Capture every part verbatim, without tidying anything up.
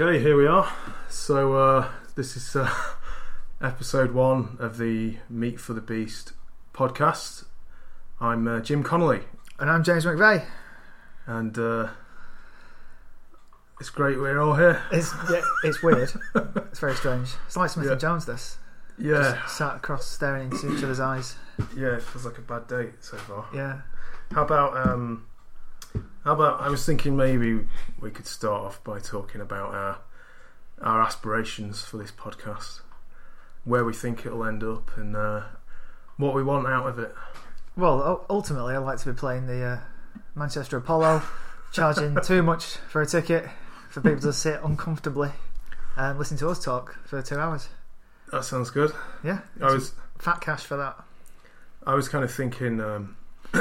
Okay, here we are. So uh, this is uh, episode one of the Meat for the Beast podcast. I'm uh, Jim Connolly. And I'm James McVeigh. And uh, it's great we're all here. It's yeah, it's weird. It's very strange. It's like Smith yeah. and Jones, this. Yeah. Just sat across staring into each other's eyes. Yeah, it feels like a bad date so far. Yeah. How about... Um, How about, I was thinking maybe we could start off by talking about our our aspirations for this podcast, where we think it'll end up, and uh, what we want out of it. Well, ultimately, I'd like to be playing the uh, Manchester Apollo, charging too much for a ticket for people to sit uncomfortably and listen to us talk for two hours. That sounds good. Yeah, I was fat cash for that. I was kind of thinking. Um,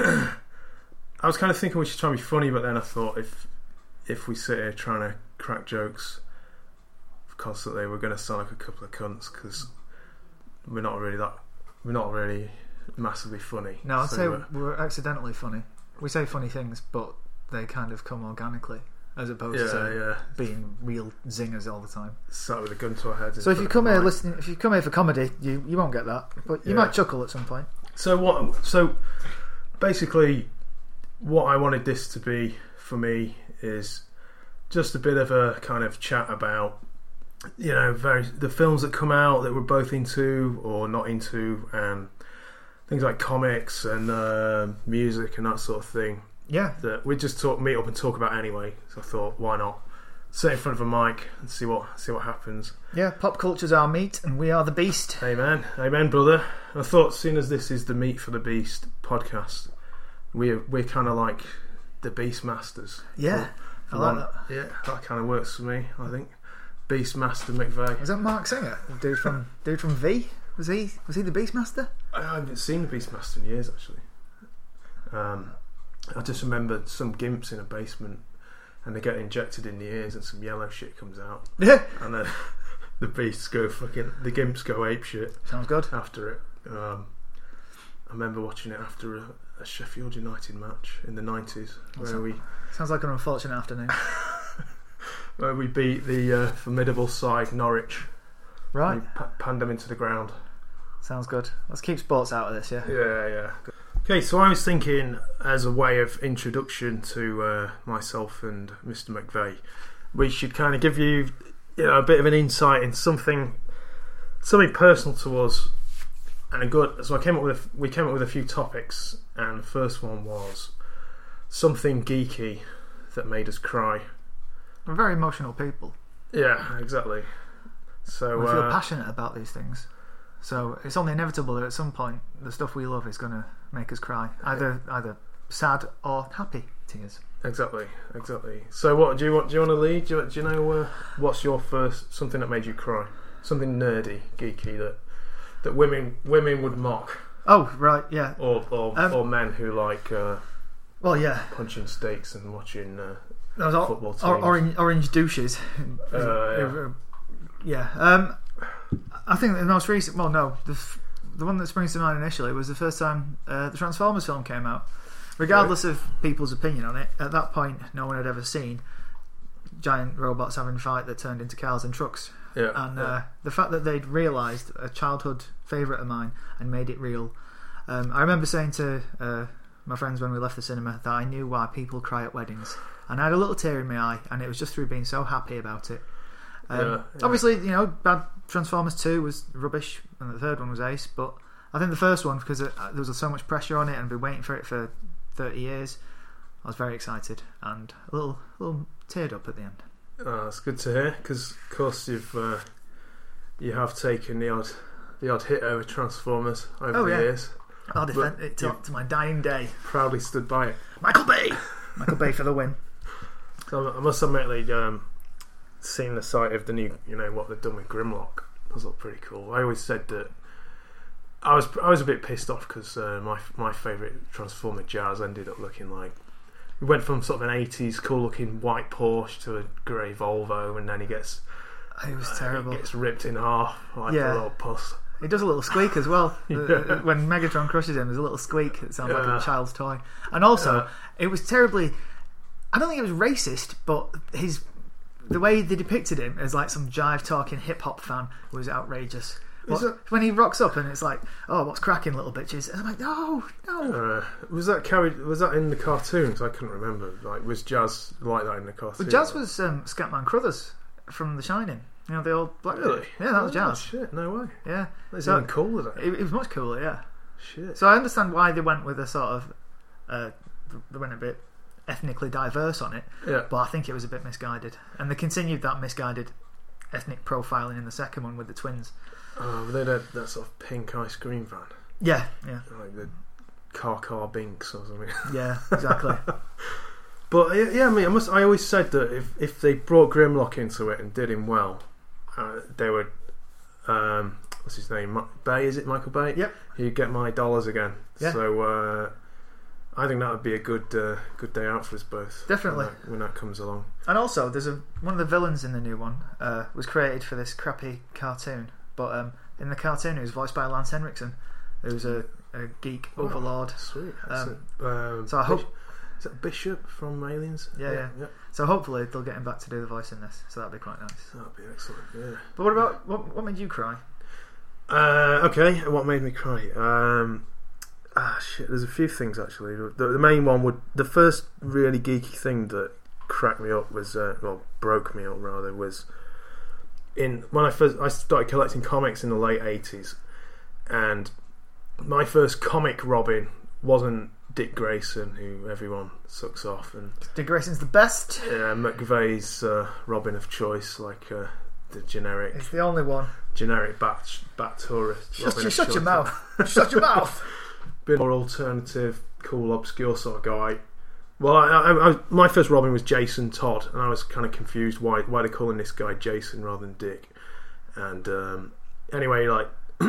I was kind of thinking we should try and be funny, but then I thought if if we sit here trying to crack jokes constantly, we're going to sound like a couple of cunts because we're not really that we're not really massively funny. No, I'd so say we're, we're accidentally funny. We say funny things, but they kind of come organically, as opposed yeah, to yeah. being real zingers all the time. Sat with a gun to our heads. So if you come here listening, if you come here for comedy, you you won't get that, but you yeah. might chuckle at some point. So what? So basically, what I wanted this to be for me is just a bit of a kind of chat about, you know, very the films that come out that we're both into or not into, and things like comics and uh, music and that sort of thing. Yeah, that we just talk, meet up and talk about anyway. So I thought, why not sit in front of a mic and see what see what happens. Yeah, pop culture's our meat, and we are the beast. Amen, amen, brother. I thought, seeing as this is the Meat for the Beast podcast, we're we're kind of like the Beast Masters. Yeah, for, for I like one. that. Yeah, that kind of works for me. I think Beastmaster McVeigh. Was that Mark Singer, dude from dude from V? Was he was he the Beastmaster? I haven't seen the Beastmaster in years actually. Um, I just remember some gimps in a basement, and they get injected in the ears, and some yellow shit comes out. Yeah, and then the beasts go fucking, the gimps go ape shit. Sounds good. After it, um, I remember watching it after a, a Sheffield United match in the nineties, where sounds, we sounds like an unfortunate afternoon. where we beat the uh, formidable side Norwich. Right, we p- panned them into the ground. Sounds good. Let's keep sports out of this. Yeah. Yeah, yeah. Okay, so I was thinking, as a way of introduction to uh, myself and Mister McVeigh, we should kind of give you, you know, a bit of an insight in something, something personal to us, and a good. So I came up with, a, we came up with a few topics, and the first one was something geeky that made us cry. We're very emotional people. Yeah, exactly. So we feel uh, passionate about these things. So it's only inevitable that at some point the stuff we love is going to make us cry, either either sad or happy tears. Exactly, exactly. So, what do you want? Do you want to lead? Do you, do you know uh, what's your first something that made you cry? Something nerdy, geeky that that women women would mock. Oh right, yeah. Or or, um, or men who like uh, well, yeah, punching steaks and watching uh, Those football teams. Or, orange, orange douches. Uh, yeah. yeah. Um, I think the most recent. Well, no, the the one that springs to mind initially was the first time uh, the Transformers film came out. Regardless right. of people's opinion on it, at that point, no one had ever seen giant robots having a fight that turned into cars and trucks. Yeah. And yeah. Uh, the fact that they'd realised a childhood favourite of mine and made it real. Um, I remember saying to uh, my friends when we left the cinema that I knew why people cry at weddings, and I had a little tear in my eye, and it was just through being so happy about it. Um, yeah, yeah. Obviously, you know, bad Transformers two was rubbish, and the third one was ace. But I think the first one, because it, there was so much pressure on it, and I've been waiting for it for thirty years, I was very excited and a little, little teared up at the end. Oh, that's good to hear, because of course you've uh, you have taken the odd the odd hit over Transformers over oh, the yeah. years. I'll defend but it to, to my dying day. Proudly stood by it. Michael Bay, Michael Bay for the win. So I must admit, like, um, seeing the sight of the new, you know, what they've done with Grimlock, does look pretty cool. I always said that I was I was a bit pissed off because uh, my my favourite Transformer Jazz ended up looking like, we went from sort of an eighties cool looking white Porsche to a grey Volvo, and then he gets it was uh, terrible. He gets ripped in half like yeah. a little puss. It does a little squeak as well. yeah. When Megatron crushes him, there's a little squeak. It sounds yeah. like a child's toy. And also, uh, it was terribly. I don't think it was racist, but his the way they depicted him as like some jive talking hip hop fan was outrageous. What, that, when he rocks up and it's like, oh, what's cracking, little bitches? And I'm like, no, no. Uh, was that carried? Was that in the cartoons? I couldn't remember. Like, was Jazz like that in the cartoon? Well, Jazz was um, Scatman Crothers from The Shining. You know, the old black Really? dude. Yeah, that was oh, Jazz. Shit, no way. Yeah, That's so, even cooler. Then. It, it was much cooler. Yeah. Shit. So I understand why they went with a sort of, uh, they went a bit ethnically diverse on it. Yeah. But I think it was a bit misguided, and they continued that misguided ethnic profiling in the second one with the twins. Oh, they had that sort of pink ice cream van. Yeah, yeah, Like the Car Car Binks or something. yeah, exactly. But yeah, I mean, I must. I always said that if if they brought Grimlock into it and did him well, uh, they would. Um, what's his name? Ma- Bay? Is it Michael Bay? Yep. He'd get my dollars again. Yeah. So uh, I think that would be a good uh, good day out for us both. Definitely. when that, when that comes along. And also, there's a one of the villains in the new one uh, was created for this crappy cartoon, but um, in the cartoon it was voiced by Lance Henriksen, who's a, a geek Oh, overlord. Sweet. Um, a, um, so I hope. Is that Bishop from Aliens? Yeah, yeah, yeah. So hopefully they'll get him back to do the voice in this. So that'd be quite nice. That'd be excellent. Yeah. But what about what? What made you cry? Uh, okay, what made me cry? Um, ah, shit. There's a few things actually. The, the main one would the first really geeky thing that cracked me up was, uh, well, broke me up rather, was in when I first I started collecting comics in the late eighties, and my first comic Robin wasn't Dick Grayson, who everyone sucks off, and Dick Grayson's the best. uh, McVeigh's uh, Robin of choice, like uh, the generic, He's the only one. generic bat bat tourist. Shut, Robin you of shut choice. your mouth. Shut your mouth. Bit more alternative, cool, obscure sort of guy. Well, I, I, I, my first Robin was Jason Todd, and I was kind of confused why why they're calling this guy Jason rather than Dick. And um, anyway, like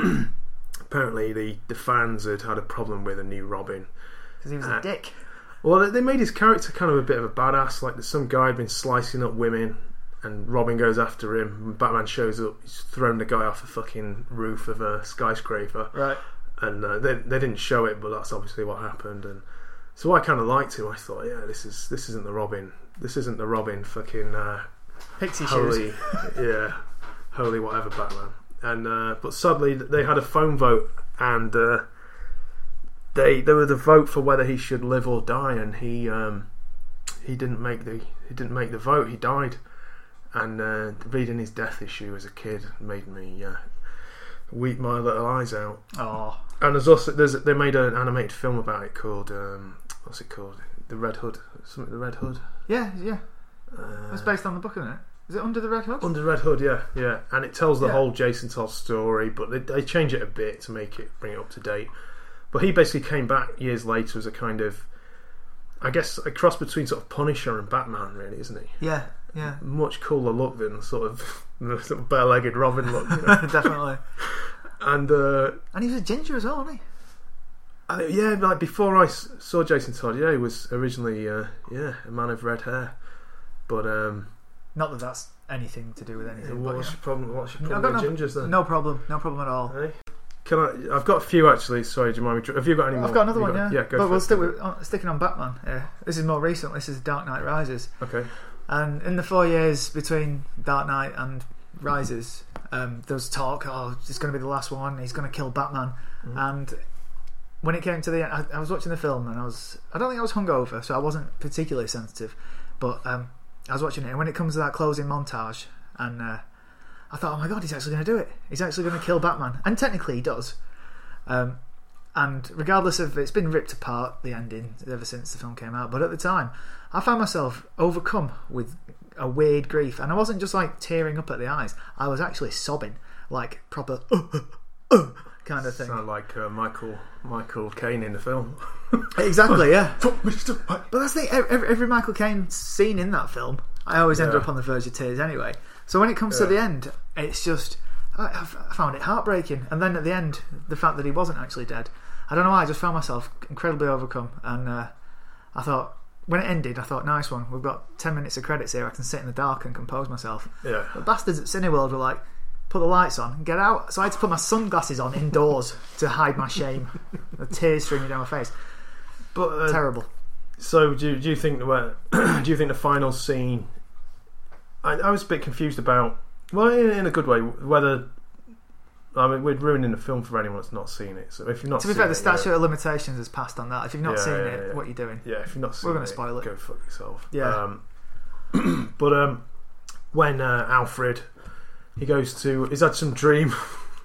apparently the, the fans had had a problem with a new Robin. Because he was Uh, a dick. Well, they made his character kind of a bit of a badass. Like there's some guy had been slicing up women, and Robin goes after him. And Batman shows up, he's thrown the guy off the fucking roof of a skyscraper. Right. And uh, they they didn't show it, but that's obviously what happened. And so I kind of liked him. I thought, yeah, this is this isn't the Robin. This isn't the Robin. Fucking uh, Pixie holy, shoes. yeah, holy whatever Batman. And uh, but sadly, they had a phone vote, and uh, they there was a vote for whether he should live or die, and he um, he didn't make the he didn't make the vote. He died, and uh, reading his death issue as a kid made me uh, weep my little eyes out. Oh. And there's also there's they made an animated film about it called um, what's it called? The Red Hood, something. The Red Hood. Yeah, yeah. Uh, It's based on the book, isn't it? Is it Under the Red Hood? Under the Red Hood, yeah, yeah. And it tells the Yeah. whole Jason Todd story, but they, they change it a bit to make it bring it up to date. But he basically came back years later as a kind of, I guess, a cross between sort of Punisher and Batman, really, isn't he? Yeah, yeah. Much cooler look than sort of the sort of bare-legged Robin look. You know? Definitely. And uh, And he was a ginger as well, wasn't he? Uh, yeah, like before I s- saw Jason Todd, yeah, he was originally uh, yeah a man of red hair, but um, Not that that's anything to do with anything. but, what's yeah. your problem? What's your I've problem got with gingers then? No problem. No problem at all. Hey? Can I? I've got a few actually. Sorry, do you mind me? Have you got any more? I've got another Have one, you got- yeah. Yeah, go But for we'll it. stick with on, sticking on Batman. Yeah. This is more recent. This is Dark Knight Rises. Okay. And in the four years between Dark Knight and Rises, um, there was talk, oh, it's going to be the last one. He's going to kill Batman. Mm. And when it came to the end, I, I was watching the film and I was, I don't think I was hungover, so I wasn't particularly sensitive. But um, I was watching it, and when it comes to that closing montage, and uh, I thought, oh my god, he's actually going to do it. He's actually going to kill Batman. And technically he does. Um, and regardless of, it's been ripped apart, the ending, ever since the film came out. But at the time, I found myself overcome with a weird grief. And I wasn't just like tearing up at the eyes. I was actually sobbing, like proper uh, uh, uh, kind of thing. Sound like uh, Michael Michael Caine in the film. Exactly, yeah. Fuck Mister White. But that's the thing, every, every Michael Caine scene in that film, I always end Yeah. up on the verge of tears anyway. So when it comes Yeah. to the end, it's just, I, I found it heartbreaking. And then at the end, the fact that he wasn't actually dead, I don't know why, I just found myself incredibly overcome. And uh, I thought, when it ended, I thought, nice one, we've got ten minutes of credits here, I can sit in the dark and compose myself. Yeah. The bastards at Cineworld were like, put the lights on and get out. So I had to put my sunglasses on indoors to hide my shame. The tears streaming down my face. But uh, Terrible. so do you, do you think the do you think the final scene I, I was a bit confused about, well, in, in a good way, whether. I mean, we're ruining the film for anyone that's not seen it. So if you've not, to be seen fair, it, the statute yeah, of limitations has passed on that. If you've not Yeah, seen yeah, it, yeah. what are you doing? yeah, if you've not seen We're gonna it, spoil it. go fuck yourself. Yeah. Um, but um, when uh, Alfred, he goes to, he's had some dream,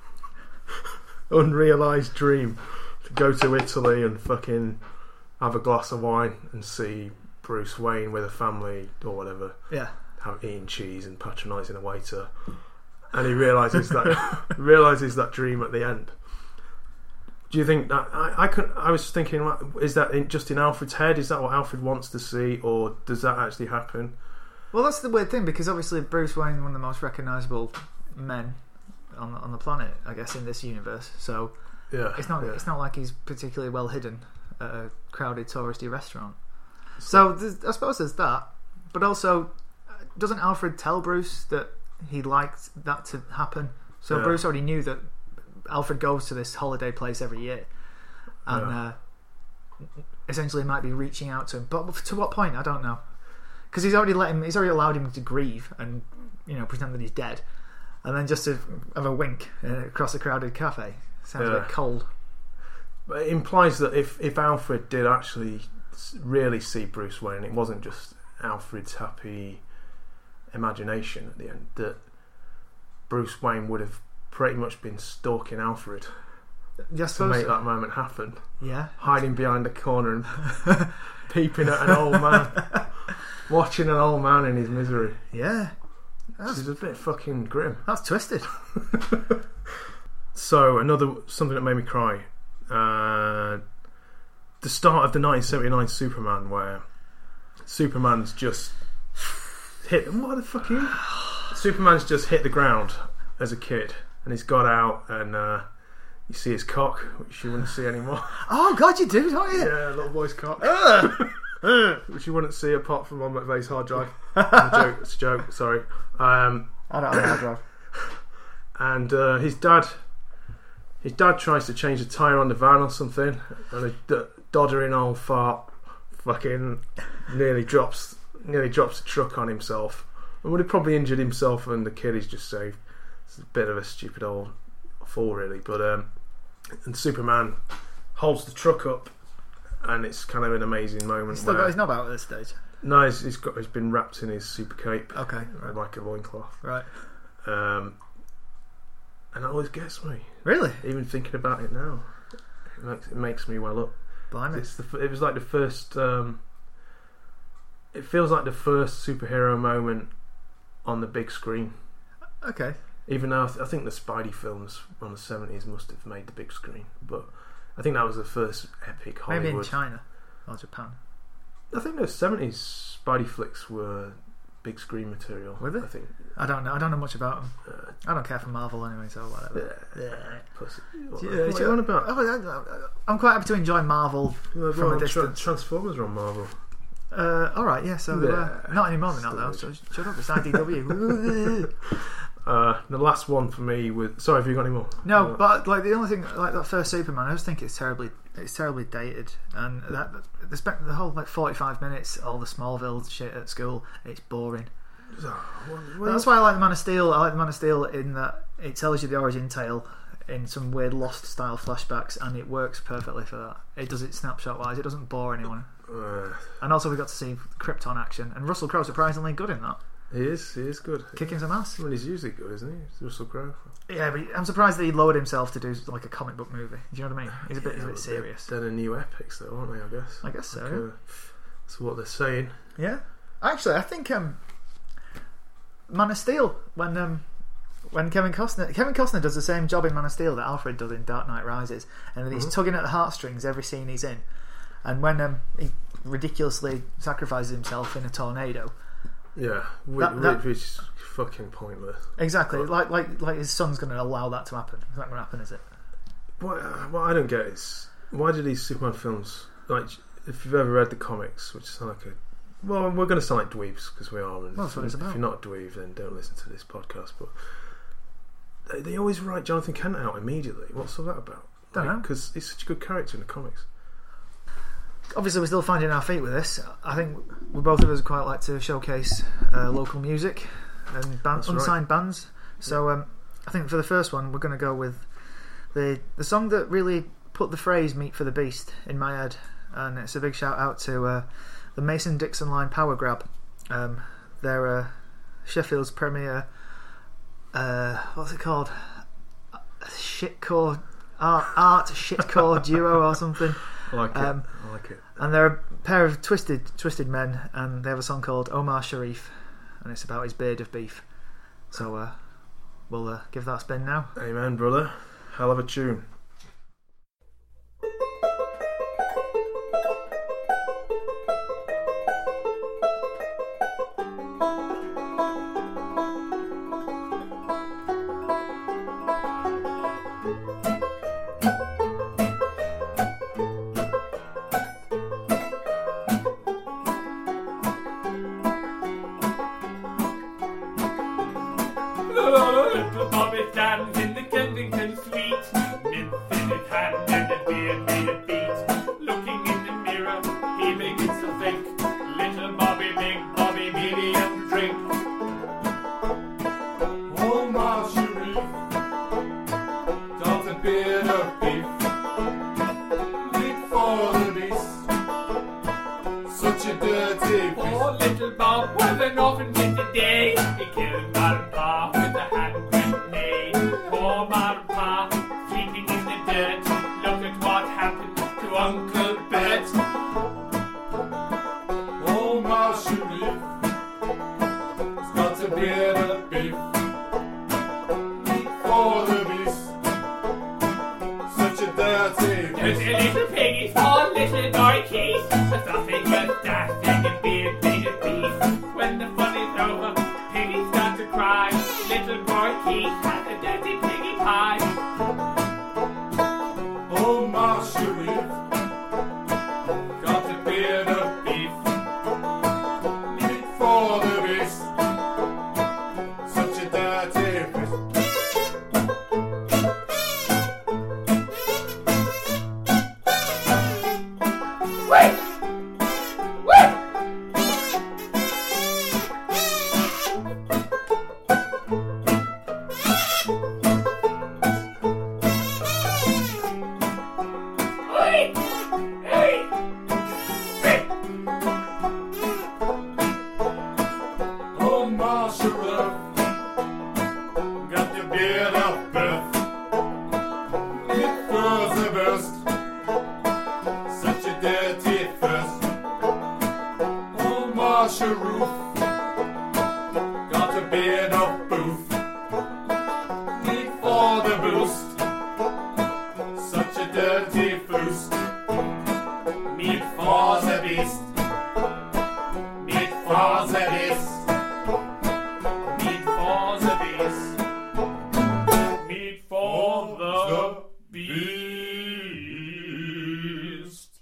unrealised dream, to go to Italy and fucking have a glass of wine and see Bruce Wayne with a family or whatever, Yeah. have eating cheese and patronising a waiter, and he realises that realises that dream at the end. Do you think that I, I could? I was thinking, like, is that in, just in Alfred's head? Is that what Alfred wants to see, or does that actually happen? Well, that's the weird thing, because obviously Bruce Wayne, one of the most recognisable men on on the planet, I guess, in this universe. So Yeah, it's not yeah. it's not like he's particularly well hidden at a crowded touristy restaurant. So there's, I suppose there's that, but also, doesn't Alfred tell Bruce that he liked that to happen? So Yeah. Bruce already knew that Alfred goes to this holiday place every year, and Yeah. uh, essentially might be reaching out to him. But to what point, I don't know, because he's already let him. He's already allowed him to grieve and, you know, pretend that he's dead, and then just to have a wink uh, across a crowded cafe sounds a Yeah. bit cold. But it implies that if if Alfred did actually s- really see Bruce Wayne, it wasn't just Alfred's happy imagination at the end, that Bruce Wayne would have pretty much been stalking Alfred Yeah, I to suppose make so. that moment happen, Yeah, hiding behind a corner and peeping at an old man, watching an old man in his misery. yeah. This That's, is a bit fucking grim. that's twisted. So another something that made me cry, uh, the start of the nineteen seventy-nine Superman, where Superman's just hit. What the fuck are you? Superman's just hit the ground as a kid, and he's got out, and uh, you see his cock, which you wouldn't see anymore. Oh God, you do, don't you? Yeah, little boy's cock, which you wouldn't see apart from on McVeigh's hard drive. It's a joke. It's a joke. Sorry. Um, I don't have a hard drive. and uh, his dad. His dad tries to change the tyre on the van or something, and a d- doddering old fart fucking nearly drops nearly drops the truck on himself, and would have probably injured himself and the kid he's just saved. It's a bit of a stupid old fall, really. But um, and Superman holds the truck up, and it's kind of an amazing moment. He's, still where, got, he's not out at this stage. no, he's, he's got he's been wrapped in his super cape, Okay, uh, like a loincloth. right. Um, and that always gets me. Really? Even thinking about it now, it makes, it makes me well up. Blimey. It's the, f- it was like the first. Um, it feels like the first superhero moment on the big screen. Okay. Even though I, th- I think the Spidey films from the seventies must have made the big screen, but I think that was the first epic Hollywood. Maybe in China or Japan. I think the seventies Spidey flicks were big screen material. Were they? I think. I don't know. I don't know much about them. Uh, I don't care for Marvel anyway, so whatever. yeah, pussy. What, Yeah, what are yeah. you on about? Oh, I- I'm quite happy to enjoy Marvel Well, from a Tra- distance. Transformers are on Marvel. Uh, all right, yeah. So they were. Yeah. Not anymore. They're not though. So shut up. It's I D W. Uh, the last one for me was. Sorry, have you got any more? No, Uh, but like the only thing, like that first Superman, I just think it's terribly, it's terribly dated, and that the, spec- the whole like forty-five minutes, all the Smallville shit at school, it's boring. well, That's why I like the Man of Steel. I like the Man of Steel in that it tells you the origin tale in some weird Lost style flashbacks, and it works perfectly for that. It does it snapshot wise. It doesn't bore anyone, uh, and also we got to see Krypton action, and Russell Crowe surprisingly good in that, he is. He is good. kicking some ass. I mean, he's usually good, isn't he? It's Russell Crowe. Yeah, but I'm surprised that he lowered himself to do like a comic book movie. Do you know what I mean? He's a bit, he's a bit serious. They're the new epics, though, aren't they? I guess. I guess so. Like, yeah. uh, that's what they're saying. Yeah, actually, I think um, Man of Steel when um, when Kevin Costner Kevin Costner does the same job in Man of Steel that Alfred does in Dark Knight Rises, and then he's Mhm. tugging at the heartstrings every scene he's in, and when um, he ridiculously sacrifices himself in a tornado. Yeah, which, That- that- which is fucking pointless. Exactly, But- like like like his son's going to allow that to happen. It's not going to happen, is it? What, uh, what I don't get is why do these Superman films, like, if you've ever read the comics, which sound like a well, we're going to sound like dweebs because we are. And Well, that's what it's if about. you're not a dweeb, then don't listen to this podcast. But they, they always write Jonathan Kent out immediately. What's all that about? Don't know. Because he's such a good character in the comics. Obviously, we're still finding our feet with this. I think we both of us quite like to showcase uh, local music. and band, That's unsigned bands. So um, I think for the first one, we're going to go with the the song that really put the phrase "meat for the beast" in my head, and it's a big shout out to uh, the Mason Dixon Line Power Grab. Um, they're uh, Sheffield's premier. Uh, what's it called? Shitcore art, art shitcore duo or something. I like it. Um, I like it. And they're a pair of twisted, twisted men, and they have a song called Omar Sharif, and it's about his beard of beef. So uh, we'll uh, give that a spin now. Amen, brother. Hell of a tune. Little Bobby stands in the Kensington suite, mince in his hand and a beard made of beat. Looking in the mirror, he begins to think, little Bobby, big Bobby, medium drink. Omar Sharif, got a beard of beef, meat for the beast, such a dirty beast. Poor little Bob was an orphan kid today, he killed Mar and Pa with a hand grenade. Poor Mar and Pa, sleeping in the dirt, look at what happened to Uncle Bert. Omar Sharif has got a beard of beef, meat for the beast, such a dirty beast. Dirty little piggies for little Dory Keith, a sausage with dashing and beard made of beef. When the fun is over, piggies start to cry, little Dory Keith has a dirty piggy pie. Omar Sharif got a beard of beef, meat for the beast, such a dirty beast. Wait! Wait! Hey! Hey! Hey! Omar Sharif got the beard of birth, it was a burst, such a dirty thirst. Omar Sharif got a beard of booth, meat for the boost, such a dirty foos. Meat for the beast, meat for the beast, meat for the beast, meat for the beast.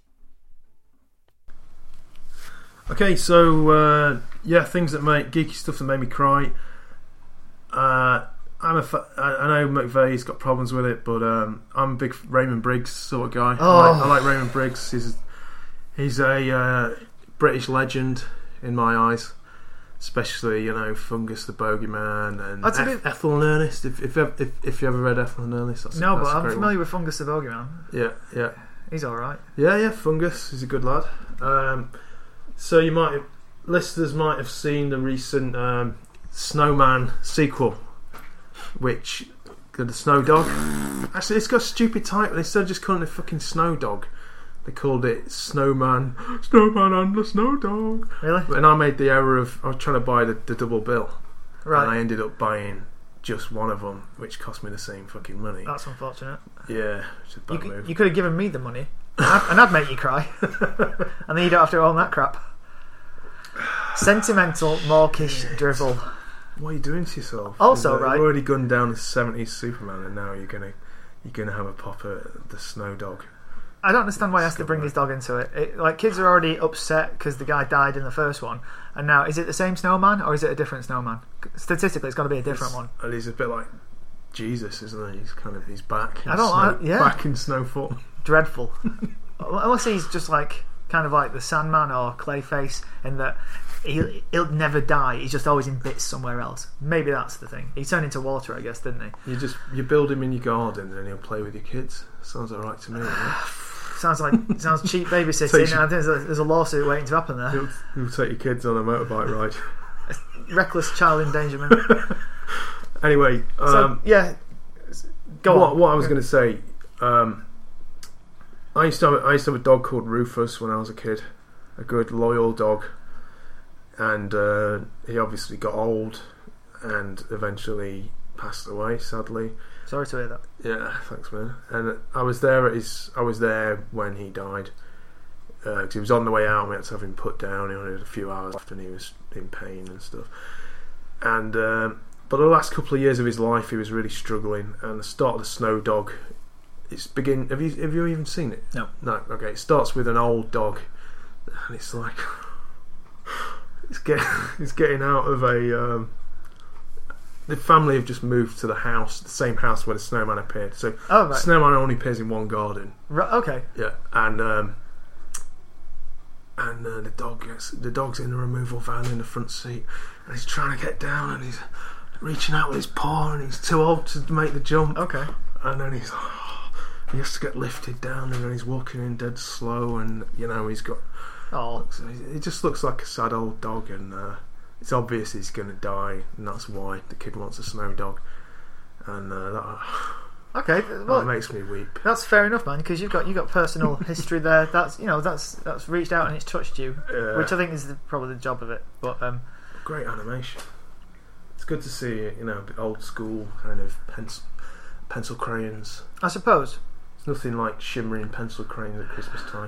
Okay, so uh, yeah, things that make geeky stuff that made me cry. Uh, I'm a fa- I I know McVeigh's got problems with it, but um, I'm a big Raymond Briggs sort of guy. Oh. I, like, I like Raymond Briggs. He's he's a uh, British legend in my eyes, especially you know Fungus the Bogeyman and That's a Eth- bit- Ethel and Ernest. If if, if if you ever read Ethel and Ernest, that's, No, that's but a I'm great familiar one. with Fungus the Bogeyman. Yeah, yeah. He's alright. Yeah, yeah, Fungus is a good lad. Um, so you might have, listeners might have seen the recent um, Snowman sequel, which got the Snow Dog. Actually, it's got a stupid title. Instead of just calling it fucking Snow Dog, they called it Snowman, Snowman and the Snow Dog. Really? And I made the error of I was trying to buy the, the double bill, and I Right. ended up buying just one of them, which cost me the same fucking money. That's unfortunate. Yeah, it's a bad You, could, move. you could have given me the money, and I'd, and I'd make you cry. And then you don't have to own that crap. Sentimental, mawkish drivel. What are you doing to yourself? Also, You've right- already gunned down the seventies Superman, and now you're gonna you're gonna have a pop at the Snow Dog. I don't understand why he has to bring his dog into it. it like kids are already upset because the guy died in the first one, and now is it the same snowman or is it a different snowman? Statistically, it's got to be a different It's- one. And he's a bit like Jesus, isn't he? He's kind of he's back. In I don't snow, like- yeah. back in Snowfall. Dreadful. Unless he's just like kind of like the Sandman or Clayface, in that he, he'll never die. He's just always in bits somewhere else. Maybe that's the thing. He turned into water, I guess, didn't he? You just you build him in your garden and he'll play with your kids. Sounds alright to me. Right? Sounds like sounds cheap babysitting. Takes you- I think there's a, there's a lawsuit waiting to happen there. He'll, he'll take your kids on a motorbike ride. Reckless child endangerment. Anyway, So um, yeah, go what, on. what I was going to say, um, I used to have, I used to have a dog called Rufus when I was a kid, a good loyal dog, and uh, he obviously got old and eventually passed away, sadly. Sorry to hear that. Yeah, thanks, man. And I was there at his. I was there when he died because uh, he was on the way out. And we had to have him put down. He only had a few hours left, and he was in pain and stuff. And um, but the last couple of years of his life, he was really struggling. And the start of the Snow Dog, it's begin. Have you have you even seen it? No. No. Okay. It starts with an old dog, and it's like it's getting it's getting out of a. Um, The family have just moved to the house, the same house where the snowman appeared. So Oh, the right. snowman only appears in one garden. Right, okay. Yeah, and um, and uh, the dog gets, the dog's in the removal van in the front seat, and he's trying to get down, and he's reaching out with his paw, and he's too old to make the jump. Okay. And then he's he has to get lifted down, and then he's walking in dead slow, and you know he's got. Oh, So he just looks like a sad old dog, and uh, it's obvious he's going to die, and that's why the kid wants a Snow Dog, and uh, that, okay. that Well, makes me weep. that's fair enough, man. Because you've got you got personal history there. That's you know that's that's reached out and it's touched you, Yeah. which I think is the, probably the job of it. But um, Great animation. It's good to see, you know, a bit old school kind of pencil, pencil crayons. I suppose. It's nothing like shimmering pencil crayons at Christmas time.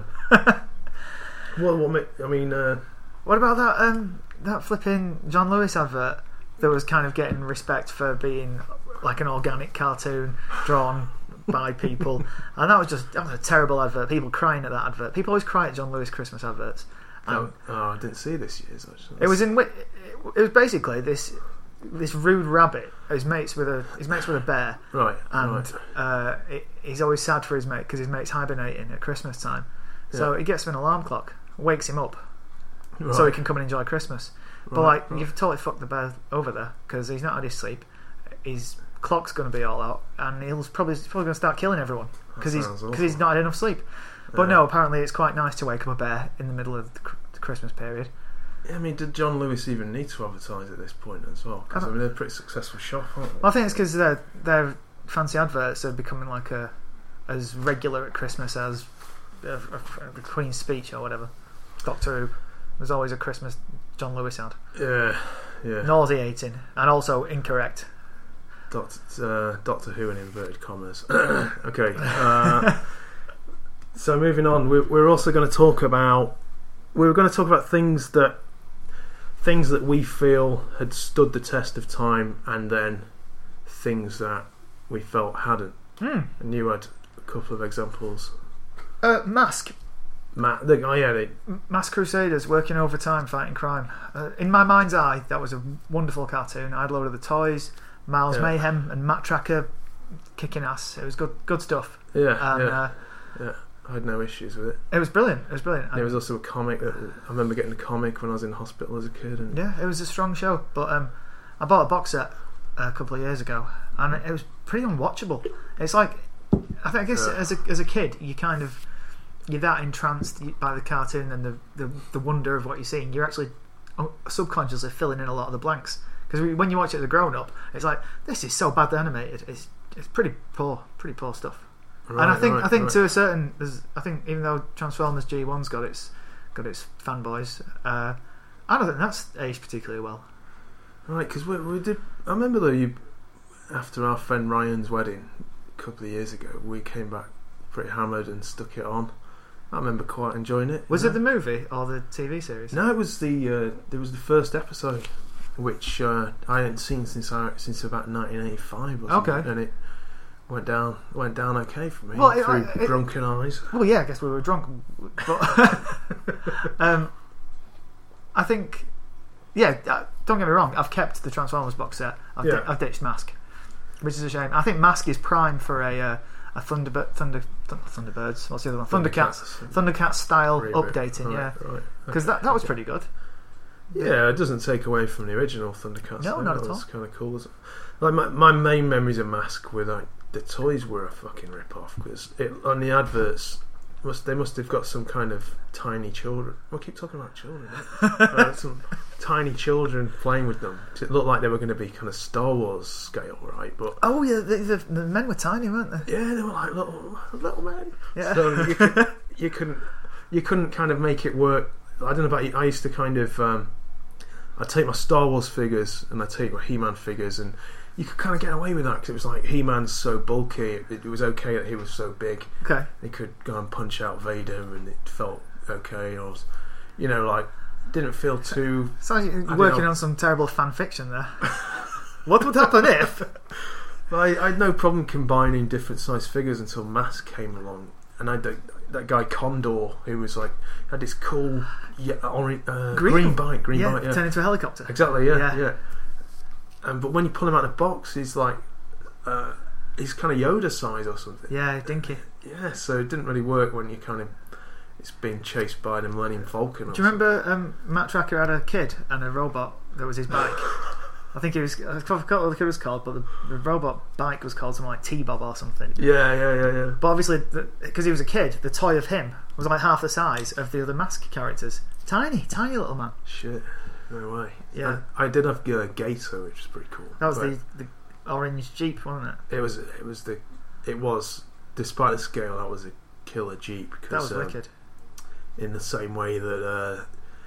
what? What? ma- I mean, uh, What about that um that flipping John Lewis advert that was kind of getting respect for being like an organic cartoon drawn by people, and that was just that was a terrible advert. People crying at that advert. People always cry at John Lewis Christmas adverts. oh, And oh, I didn't see this year's actually. it was in wi- it was basically this this rude rabbit who's mates with a his mates with a bear, right, and right. uh, it, he's always sad for his mate because his mate's hibernating at Christmas time. So Yeah. he gets him an alarm clock, wakes him up, right. so he can come and enjoy Christmas. But Right, like right. you've totally fucked the bear over there because he's not had his sleep. His clock's going to be all out, and he'll probably he's probably going to start killing everyone because he's sounds because he's awful. not had enough sleep. But Yeah. no, apparently it's quite nice to wake up a bear in the middle of the, cr- the Christmas period. Yeah, I mean, did John Lewis even need to advertise at this point as well? Because I, I mean, they're a pretty successful shop, aren't they? Well, I think it's because their their fancy adverts are becoming like a as regular at Christmas as uh, uh, the Queen's Speech or whatever. Doctor Who. There's always a Christmas John Lewis ad. Yeah, yeah. Nauseating and also incorrect. Doctor, uh, Doctor Who in inverted commas. Okay. Uh, so moving on, we're, we're also going to talk about. We were going to talk about things that things that we feel had stood the test of time, and then things that we felt hadn't. Hmm. And you had a couple of examples. Uh, Mask. Matt, the, oh yeah, they, Masked Crusaders working overtime fighting crime. Uh, in my mind's eye, that was a wonderful cartoon. I had a load of the toys, Miles Yeah. Mayhem and Matt Tracker kicking ass. It was good, good stuff. yeah, And yeah, uh, yeah. I had no issues with it. it was brilliant. It was brilliant. There was also a comic that I remember getting a comic when I was in hospital as a kid, and Yeah, it was a strong show. But um, I bought a box set a couple of years ago, and it was pretty unwatchable. It's like I think I guess Yeah. as a as a kid, you kind of you're that entranced by the cartoon and the the, the wonder of what you're seeing. You're actually subconsciously filling in a lot of the blanks because when you watch it as a grown up, it's like this is so badly animated. It's it's pretty poor, pretty poor stuff. Right, and I think right, I think right. to a certain, there's, I think even though Transformers G one's got its got its fanboys, uh, I don't think that's aged particularly well. Right, because we, we did. I remember though, you after our friend Ryan's wedding a couple of years ago, we came back pretty hammered and stuck it on. I remember quite enjoying it. Was you it the know? movie or the T V series? No, it was the. Uh, it was the first episode, which uh, I hadn't seen since I, since about nineteen eighty-five. Or something, Okay. and it went down went down okay for me. Well, it- through it- drunken eyes. Well, yeah, I guess we were drunk, but um, I think, yeah. uh, Don't get me wrong. I've kept the Transformers box set. I've, Yeah. di- I've ditched Mask, which is a shame. I think Mask is prime for a uh, a Thunderbird, Thunder, Th- Thunderbirds. What's the other one? Thundercats. Thundercats style Reboot. updating, Right, yeah. right. Because Okay, that that was okay. pretty good. Yeah, it doesn't take away from the original Thundercats. No, though. not That at was all. kind of cool. Like my, my main memories of Mask were like the toys were a fucking rip off because on the adverts must they must have got some kind of tiny children. I keep talking about children. uh, some tiny children playing with them. It looked like they were going to be kind of Star Wars scale, right? But Oh yeah, the, the, the men were tiny, weren't they? yeah, they were like little little men. Yeah. So you, could, you couldn't you couldn't kind of make it work. I don't know about you. I used to kind of um, I'd take my Star Wars figures and I'd take my He-Man figures, and you could kind of get away with that because it was like He-Man's so bulky, it, it was okay that he was so big. Okay. He could go and punch out Vader, and it felt okay. Or, you know, like didn't feel too. Sounds like you're don't working know. on some terrible fan fiction there. What would happen if? But I, I had no problem combining different size figures until Mask came along, and I had that, that guy Condor who was like had this cool yeah, orange, uh, green, green bike, green yeah, bike, yeah, turn into a helicopter. exactly, yeah, Yeah. yeah. Um, but when you pull him out of the box, he's like uh, he's kind of Yoda size or something. Yeah, dinky. Yeah, so it didn't really work when you kind of it's being chased by the Millennium Falcon. Or Do you remember um, Matt Tracker had a kid and a robot that was his bike? I think it was, I forgot what the kid was called, but the, the robot bike was called something like T-Bob or something. Yeah, yeah, yeah, yeah. But obviously, because he was a kid, the toy of him was like half the size of the other Mask characters. Tiny, tiny little man. Shit, no way. Yeah. I, I did have uh, Gator, which was pretty cool. That was but the, the orange Jeep, wasn't it? It was. It was the. It was. Despite the scale, that was a killer Jeep. Cause, That was um, wicked. In the same way that. Uh,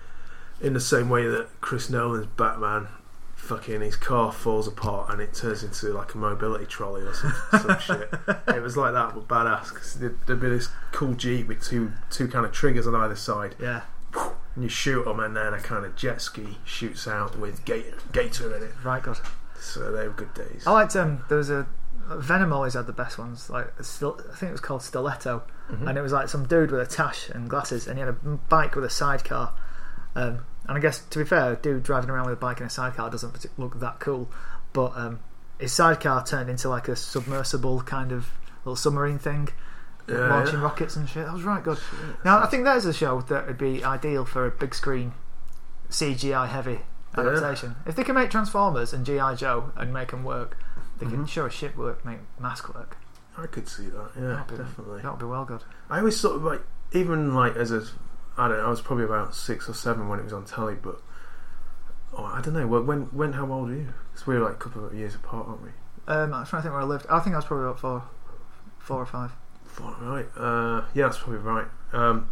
in the same way that Chris Nolan's Batman, fucking his car falls apart and it turns into like a mobility trolley or some, some shit. It was like that, but badass. Because there'd, there'd be this cool Jeep with two two kind of triggers on either side. Yeah. And you shoot them, and then a kind of jet ski shoots out with Gator, Gator in it. Right, good. So they were good days. I liked um there was a Venom always had the best ones, like a stil- I think it was called Stiletto, Mhm. and it was like some dude with a tash and glasses, and he had a bike with a sidecar, um, and I guess to be fair, a dude driving around with a bike and a sidecar doesn't partic- look that cool, but um, his sidecar turned into like a submersible kind of little submarine thing, Yeah, launching yeah. rockets and shit. That was right good. Now I think there's a show that would be ideal for a big screen C G I heavy adaptation. If they can make Transformers and G I Joe and make them work, they can Mhm. sure as shit work make Mask work. I could see that. Yeah, That'd be- definitely. That would be well good. I always sort of like, even like as a, I don't know, I was probably about six or seven when it was on telly, but oh, I don't know. Well, when, when, how old are you? Because we're like a couple of years apart, aren't we? Um, I was trying to think where I lived. I think I was probably about four, four or five. Four, right. Uh, yeah, that's probably right. Um,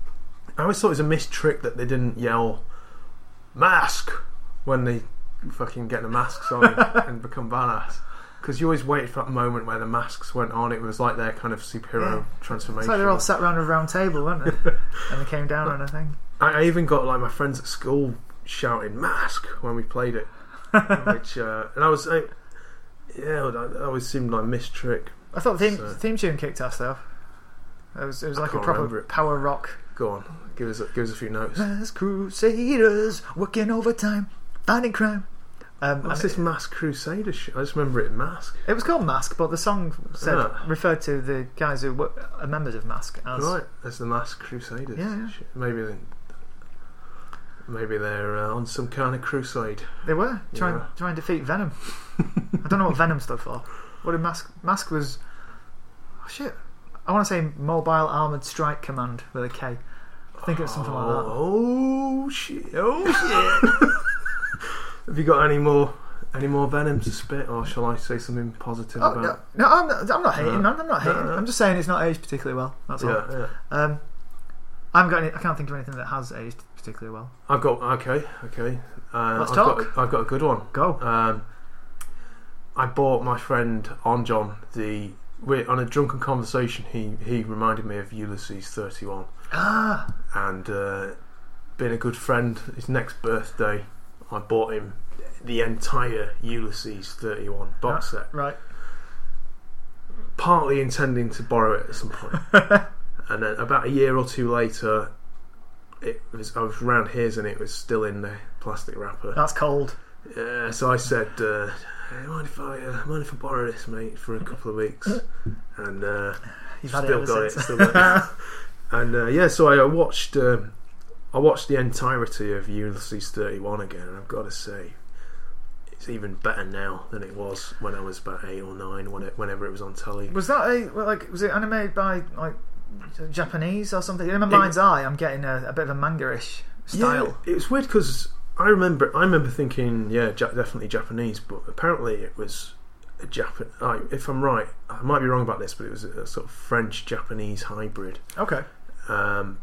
I always thought it was a missed trick that they didn't yell "Mask" when they fucking get the masks on and become badass. Because you always waited for that moment where the masks went on. It was like their kind of superhero Yeah. transformation. It's like they're all sat around a round table, weren't they? And they came down on a thing. I, I even got like my friends at school shouting "Mask" when we played it, which uh, and I was, I, yeah, that always seemed like a missed trick. I thought the theme, So- theme tune kicked ass though. It was it was I like a can't proper remember it. power rock. Go on, give us a, give us a few notes. Masked Crusaders working overtime, fighting crime. Um, What's and this Mask Crusader shit? I just remember it in Mask. It was called Mask, but the song said Ah. referred to the guys who were are members of Mask as Right, that's the Mask Crusaders. Yeah, yeah. Shit. Maybe they, maybe they're uh, on some kind of crusade. they were trying Yeah. trying to defeat Venom. I don't know what Venom stood for. What did Mask Mask was? Oh shit! I want to say Mobile Armored Strike Command with a K. I think it was something like that. Oh shit! Oh shit! Have you got any more any more venom to spit, or shall I say something positive Oh, about? no, no, I'm not, I'm not hating, Uh, man. I'm not hating. no, no. I'm just saying it's not aged particularly well. That's all. Yeah, yeah. Um, I haven't got any. I can't think of anything that has aged particularly well. I've got okay, okay. Uh, Let's I've talk. Got, I've got a good one. Go. Um, I bought my friend On John the. We're on a drunken conversation. He he reminded me of Ulysses thirty-one, Ah, and uh, being a good friend, his next birthday, I bought him the entire Ulysses thirty-one box set. right. Partly intending to borrow it at some point, and then about a year or two later, it was I was round his and it was still in the plastic wrapper. That's cold. Yeah, so I said, uh, hey, mind if I uh, mind if I borrow this, mate, for a couple of weeks, and uh, You've had still it got ever it, since. still got it. And uh, yeah, so I watched uh, I watched the entirety of Ulysses thirty-one again, and I've got to say, it's even better now than it was when I was about eight or nine, when it, whenever it was on telly. Was that a well, like? Was it animated by like Japanese or something? In my mind's eye, I'm getting a, a bit of a manga-ish style. Yeah, it was weird because I remember I remember thinking, yeah, ja- definitely Japanese, but apparently it was a Japan. I, if I'm right, I might be wrong about this, but it was a sort of French-Japanese hybrid. Okay. Um,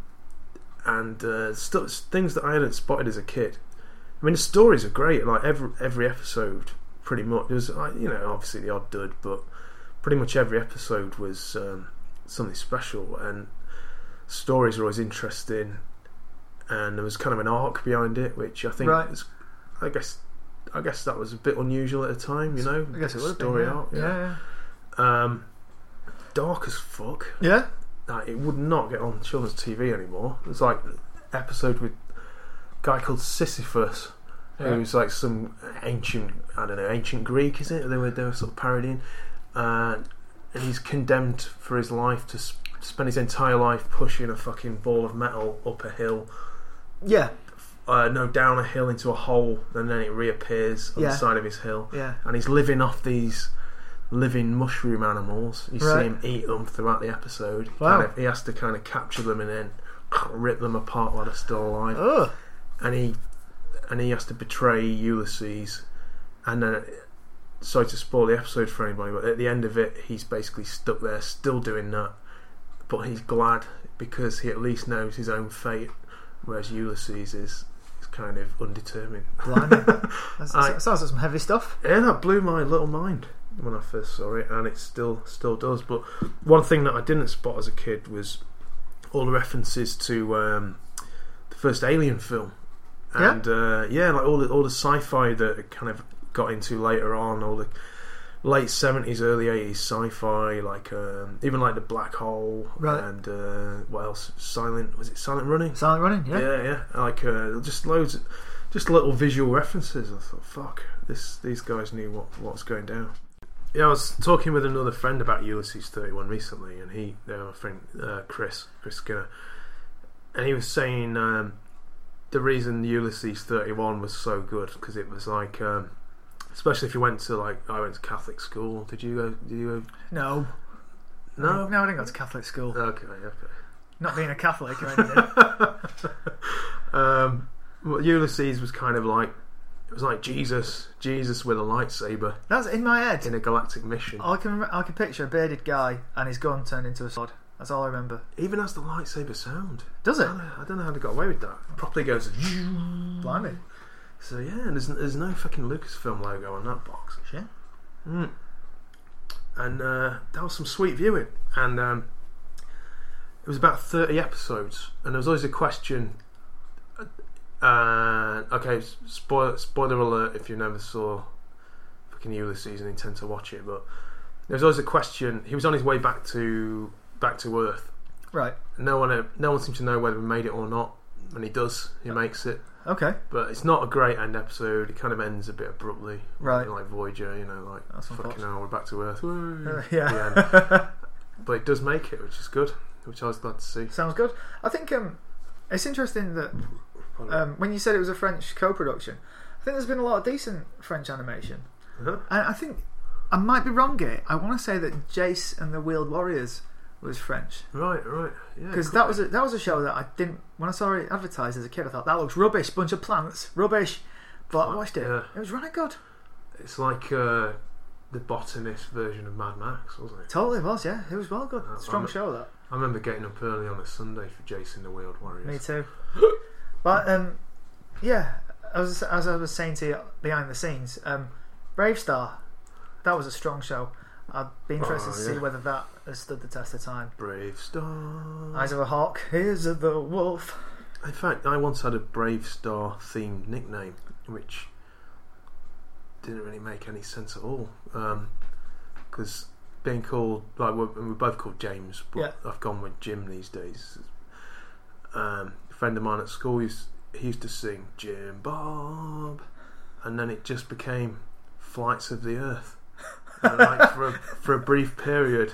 and uh, st- things that I hadn't spotted as a kid. I mean, the stories are great. Like every every episode, pretty much. There's, you know, obviously the odd dud, but pretty much every episode was um, something special, and stories were always interesting. And there was kind of an arc behind it, which I think, right. was, I guess, I guess that was a bit unusual at the time. You know, I guess it would have story been, yeah. arc. Yeah. Yeah, yeah. Um, dark as fuck. Yeah. Like, it would not get on children's T V anymore. There's like an episode with a guy called Sisyphus, Yeah. who's like some ancient, I don't know, ancient Greek, is it? They were they were sort of parodying, uh, and he's condemned for his life to sp- spend his entire life pushing a fucking ball of metal up a hill. Yeah. Uh, no, down a hill into a hole, and then it reappears on Yeah. the side of his hill. Yeah. And he's living off these living mushroom animals. You Right. see him eat them throughout the episode. Wow. Kind of, he has to kind of capture them and then rip them apart while they're still alive. Oh. And he and he has to betray Ulysses. And then, sorry to spoil the episode for anybody, but at the end of it, he's basically stuck there, still doing that. But he's glad because he at least knows his own fate, whereas Ulysses is, is kind of undetermined. Blimey. That's, I- that sounds like some heavy stuff. Yeah, that blew my little mind when I first saw it, and it still still does. But one thing that I didn't spot as a kid was all the references to um, the first Alien film, Yeah? and uh, yeah, like all the all the sci-fi that it kind of got into later on, all the late seventies, early eighties sci-fi, like um, even like the Black Hole, Right. and uh, what else? Silent was it Silent Running? Silent Running, yeah. Yeah, yeah, like uh, just loads, of, just little visual references. I thought, fuck, this these guys knew what what's going down. Yeah, I was talking with another friend about Ulysses thirty-one recently, and he, uh, my friend uh, Chris, Chris Skinner, and he was saying um, the reason Ulysses thirty-one was so good because it was like, um, especially if you went to like, I went to Catholic school. Did you go? Did you go? No. No. No, I didn't go to Catholic school. Okay, okay. Not being a Catholic or anything. um, well, Ulysses was kind of like, it was like Jesus, Jesus with a lightsaber That's in my head. in a galactic mission. I can rem- I can picture a bearded guy and his gun turned into a sword. That's all I remember. Even has the lightsaber sound. Does I it? don't know, I don't know how they got away with that. It properly goes. Blimey. So yeah, and there's there's no fucking Lucasfilm logo on that box. Shit. Mm. And uh, that was some sweet viewing. And um, it was about thirty episodes, and there was always a question. Uh, okay, spoiler spoiler alert if you never saw fucking Ulysses and intend to watch it, but there was always a question. He was on his way back to back to Earth. Right. No one no one seems to know whether he made it or not. When he does, he makes it. Okay. But it's not a great end episode. It kind of ends a bit abruptly, Right. Like Voyager, you know, like That's fucking unfortunate. hell, we're back to Earth. Woo. Uh, At yeah. the end. But it does make it, which is good, which I was glad to see. Sounds good. I think um, it's interesting that um, when you said it was a French co-production, I think there's been a lot of decent French animation. Uh-huh. And I think I might be wrong here. I want to say that Jace and the Wheeled Warriors was French. Right, right, yeah. Because cool. that was a, that was a show that I didn't. When I saw it advertised as a kid, I thought that looks rubbish, bunch of plants, rubbish. But I watched it. Yeah. It was really good. It's like uh, the botanist version of Mad Max, wasn't it? Totally was. Yeah, it was well good. Uh, Strong I'm- show that. I remember getting up early on a Sunday for Jason the Wheeled Warriors. Me too. But um, yeah, as as I was saying to you behind the scenes, um, Brave Star, that was a strong show. I'd be interested Oh, to yeah. see whether that has stood the test of time. Brave Star. Eyes of a Hawk, Ears of the Wolf. In fact, I once had a Brave Star themed nickname, which didn't really make any sense at all. Because being called, like, we're, we're both called James, but Yeah. I've gone with Jim these days. Um, a friend of mine at school used, he used to sing Jim Bob, and then it just became Flights of the Earth. And like for a, for a brief period,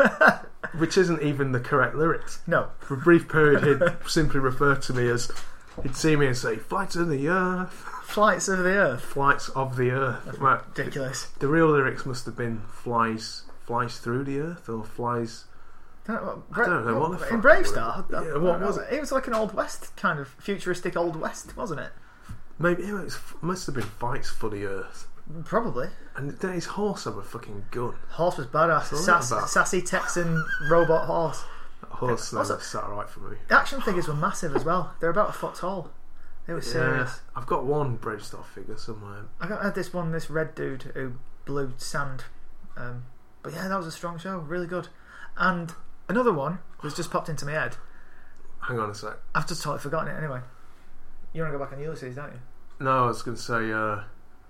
which isn't even the correct lyrics. No. For a brief period, he'd simply refer to me as He'd see me and say, "Flights of the Earth." Flights of the Earth. Flights of the Earth. Right. Ridiculous. The real lyrics must have been "flies, flies through the earth" or "flies." Don't know, I don't know what the fuck in it Bravestar. was. Yeah, what was it? It was like an Old West kind of futuristic Old West, wasn't it? Maybe it was, must have been "fights for the earth." Probably. And then his horse had a fucking gun. Horse was badass. What's Sass, that about? sassy Texan robot horse. That horse Also- never sat right for me. The action figures were massive as well. They're about a foot tall. They were serious. Yeah, I've got one Bravestar figure somewhere. I got I had this one, this red dude who blew sand. Um, but yeah, that was a strong show. Really good. And another one that's just popped into my head. Hang on a sec. I've just totally forgotten it anyway. You want to go back on Ulysses, don't you? No, I was going to say. Uh,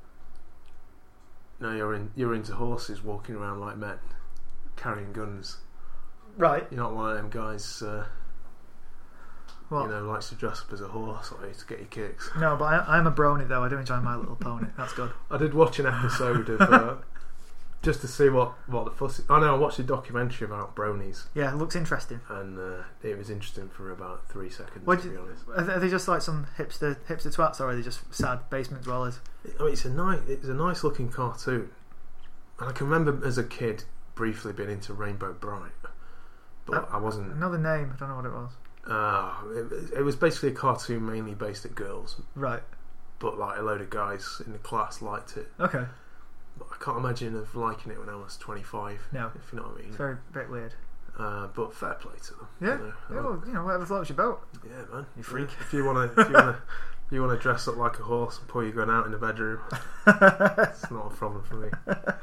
no, you're in. You're into horses walking around like men, carrying guns. Right. You're not one of them guys. Uh, What? you know, likes to dress up as a horse or to get your kicks. No, but I, I'm a brony though. I do enjoy My Little Pony. That's good. I did watch an episode of uh, just to see what what the fuss. Is. I know I watched a documentary about bronies, Yeah, it looks interesting. and uh, it was interesting for about three seconds. What to do be you- honest, Are they, are they just like some hipster hipster twats, or are they just sad basement dwellers? I mean, it's a nice, it's a nice looking cartoon, and I can remember as a kid briefly being into Rainbow Bright, but Uh, I wasn't. Another name. I don't know what it was. Uh, it, it was basically a cartoon mainly based at girls, Right. but like a load of guys in the class liked it. Okay. But I can't imagine of liking it when I was twenty-five. No. If you know what I mean. It's very bit weird. Uh, but fair play to them. Yeah. You know. Yeah, well, you know, whatever floats your boat. Yeah, man. You freak. If you want to, if you want to, if you want to dress up like a horse and pull your gun out in the bedroom, it's not a problem for me.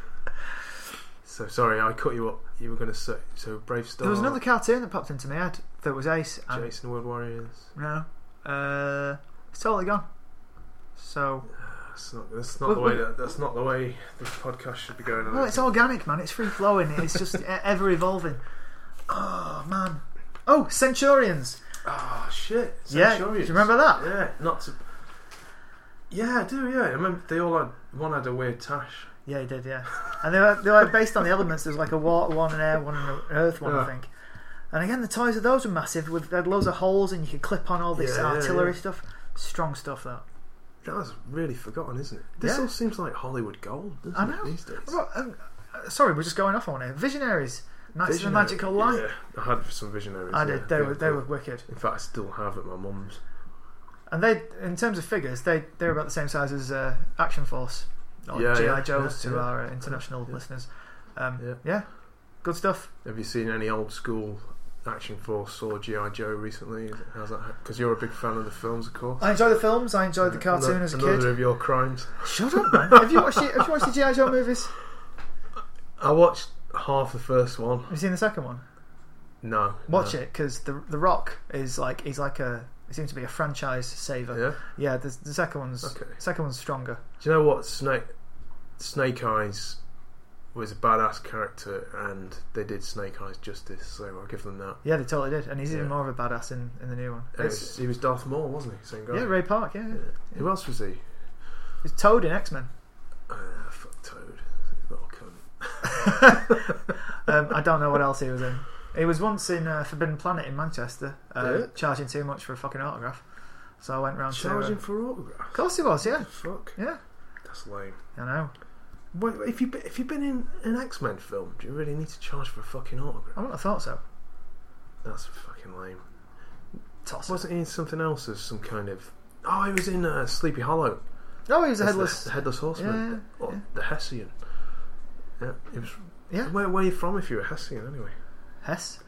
So sorry, I cut you up. You were going to say so. Bravestar. There was another cartoon that popped into my head that was ace. And Jason World Warriors. no, uh, it's totally gone. So, That's not. That's not Well, the way. well- That, that's not the way this podcast should be going on. well, it's organic, man. It's free flowing. It's just e- ever evolving. Oh man. Oh, Centurions. Oh shit! Yeah, Centurions. do you remember that? Yeah, not to. Yeah, I do. Yeah, I remember they all had one had a weird tash. Yeah, he did. Yeah, and they were they were based on the elements. There's like a water one, an air one, and an earth one, Yeah. I think. And again, the toys of those were massive. With they had loads of holes, and you could clip on all this Yeah, yeah, artillery yeah. stuff. Strong stuff. That. That was really forgotten, isn't it? This Yeah. all seems like Hollywood gold, doesn't I it, know. these days? Well, um, uh, sorry, we're just going off on it. Visionaries, Knights of the Visionary, Magical Light. Yeah, I had some visionaries. I yeah. did. They Yeah, were they were wicked. In fact, I still have at my mum's. And they, in terms of figures, they they're about the same size as uh, Action Force or Yeah, G I yeah, Joes yeah, to yeah. our uh, international Yeah. listeners. Um, Yeah. yeah, good stuff. Have you seen any old school Action Force or G I Joe recently? How's that? Because you're a big fan of the films, of course. I enjoy the films. I enjoyed the cartoon Another- as a Another kid. of your crimes. Shut up, man. Have you watched the, Have you watched the G I Joe movies? I watched half the first one. Have you seen the second one? No. Watch no. it because the the Rock is like he's like a he seems to be a franchise saver. Yeah. Yeah, the, the second one's Okay. second one's stronger. Do you know what? Snake Snake Eyes was a badass character, and they did Snake Eyes justice. So I'll give them that. Yeah, they totally did, and he's even Yeah. more of a badass in, in the new one. And it It's- was, he was Darth Maul, wasn't he? Same guy. yeah, Ray Park. Yeah, yeah. Yeah. Who else was he? He's Toad in X Men. Uh, fuck Toad. Little cunt. um, I don't know what else he was in. He was once in uh, Forbidden Planet in Manchester, uh, Yeah. charging too much for a fucking autograph. So I went round Charging to. Uh, for autograph. of course he was. Yeah, Fuck. yeah. That's lame. I know. Wait, if you if you've been in an X Men film, do you really need to charge for a fucking autograph? I wouldn't have thought so. That's fucking lame. Toss. Wasn't he in something else as some kind of? Oh, he was in uh, Sleepy Hollow. Oh, he was a As headless. the, the headless horseman. Yeah, Or yeah. the Hessian. Yeah, he was. Yeah. Where, where are you from? If you're a Hessian, anyway. Hess.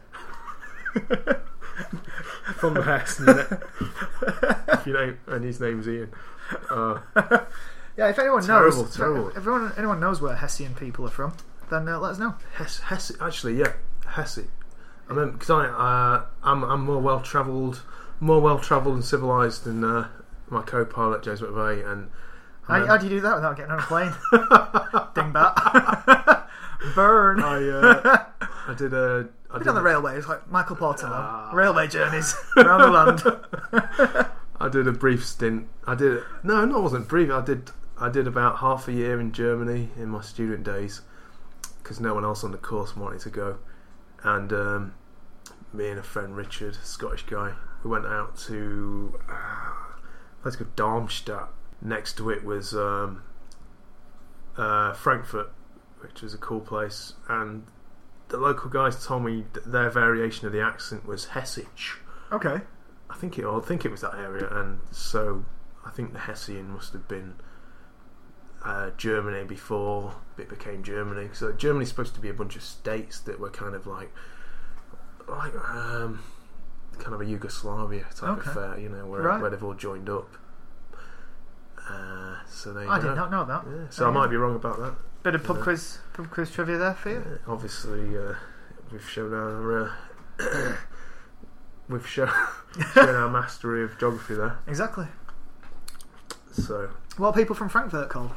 From the Hess. and if you name and his name's Ian. Uh, Yeah, if anyone Terrible, knows, terrible. if everyone anyone knows where Hessian people are from, then uh, let us know. Hess, Hess, actually, yeah, Hesse. I mean, because I, uh, I'm, I'm more well travelled, more well travelled and civilised than uh, my co-pilot James McVeigh. And How, um, how do you do that without getting on a plane? Dingbat. Burn. I, uh, I did a. I Been did on the a- railways like Michael Portillo. Ah. Railway journeys around the land. I did a brief stint. I did no, no, it wasn't brief. I did. I did about half a year in Germany in my student days because no one else on the course wanted to go, and um, me and a friend Richard, Scottish guy, we went out to uh, a place called Darmstadt. Next to it was um, uh, Frankfurt, which was a cool place. And the local guys told me that their variation of the accent was Hessisch. Okay. I think it. I think it was that area, and so I think the Hessian must have been uh, Germany before it became Germany. So Germany's supposed to be a bunch of states that were kind of like, like um, kind of a Yugoslavia type Okay. affair, you know, where, Right. where they've all joined up. Uh, so there you I go. did not know that. Yeah, so Oh, I might yeah. be wrong about that. Bit of pub Yeah. quiz, pub quiz trivia there for you. Uh, obviously, uh, we've shown our uh, we've shown, shown our mastery of geography there. Exactly. So, What are people from Frankfurt called?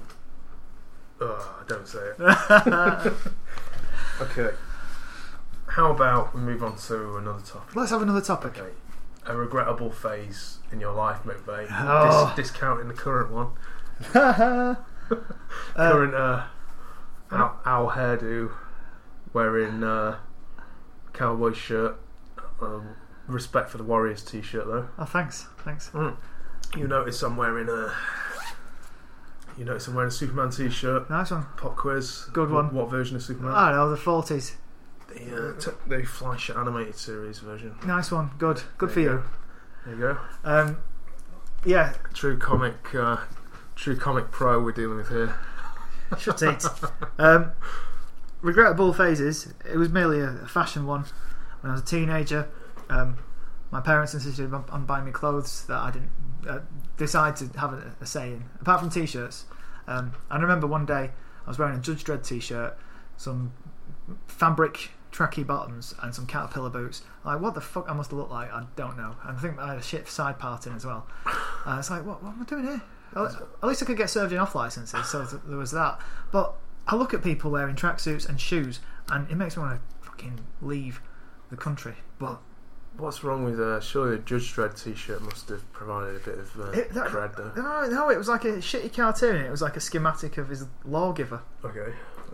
oh, don't say it. Okay. How about we move on to another topic? Let's have another topic. Okay. A regrettable phase in your life, McVeigh. Oh. Dis- discounting the current one. uh, current uh, owl, owl hairdo, wearing uh, cowboy shirt. Um, respect for the Warriors t-shirt though. oh, thanks, thanks. Mm. You notice I'm wearing a. You notice I'm wearing a Superman t-shirt. Nice one. Pop quiz. Good What- one. What version of Superman? I don't know, the forties. The, uh, t- the Fleischer animated series version. Nice one. Good. Good There for you you. go. There you go. Um, yeah, True comic. Uh, true comic pro we're dealing with here. shut it. Um, regrettable phases. It was merely a, a fashion one. When I was a teenager, um, my parents insisted on, on buying me clothes that I didn't uh, decide to have a, a say in, apart from t-shirts. Um, and I remember one day I was wearing a Judge Dredd t-shirt, some fabric tracky bottoms, and some Caterpillar boots. Like, what the fuck I must have looked like, I don't know. And I think I had a shit side part in as well. Uh, it's like, what, what am I doing here? At least I could get served in off licenses, so th- there was that. But I look at people wearing tracksuits and shoes, and it makes me want to fucking leave the country. But What's wrong with uh, surely the Judge Dredd t-shirt must have provided a bit of uh, it, that, cred though. no, no, it was like a shitty cartoon. It was like a schematic of his lawgiver. Okay.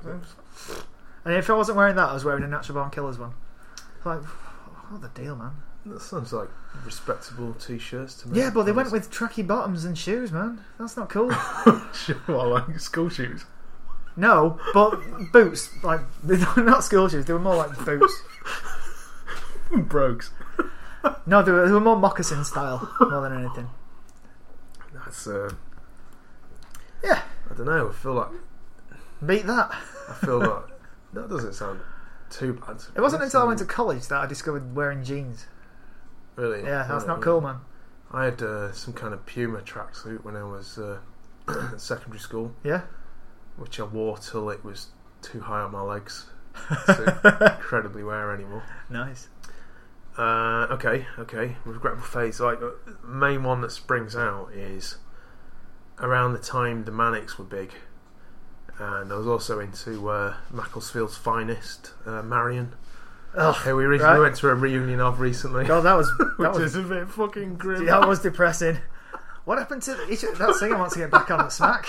And if I wasn't wearing that, I was wearing a Natural Born Killers one. Like, what the deal, man? That sounds like respectable t-shirts to me. Yeah, but they went with tracky bottoms and shoes, man. That's not cool. Well, like school shoes. No, but boots. Like, they're not school shoes. They were more like boots. Brogues. No, they were, they were more moccasin style more than anything. That's uh, Yeah, I don't know. I feel like beat that. I feel like that doesn't sound too bad. It wasn't until I went to college that I discovered wearing jeans. Really. Yeah, that's Yeah, not yeah. cool, man. I had uh, some kind of Puma tracksuit when I was uh, at secondary school, Yeah. which I wore till it was too high on my legs to incredibly wear anymore. Nice. Uh, okay, okay. Regrettable phase. Like the main one that springs out is around the time the Manics were big, and I was also into uh, Macclesfield's Finest, uh, Marion, Oh, who we recently right. went to a reunion of recently, God, that was which that was is a bit fucking grim. that was depressing. What happened to each, that singer? Wants to get back on at Smack.